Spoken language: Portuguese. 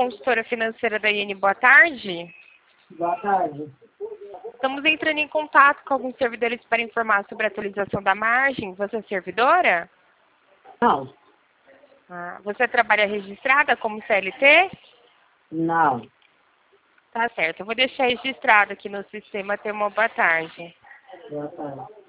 consultora financeira da IN. Boa tarde. Boa tarde. Estamos entrando em contato com alguns servidores para informar sobre a atualização da margem. Você é servidora? Não. Você trabalha registrada como CLT? Não. Tá certo. Eu vou deixar registrado aqui no sistema. Tenha uma boa tarde. Boa tarde.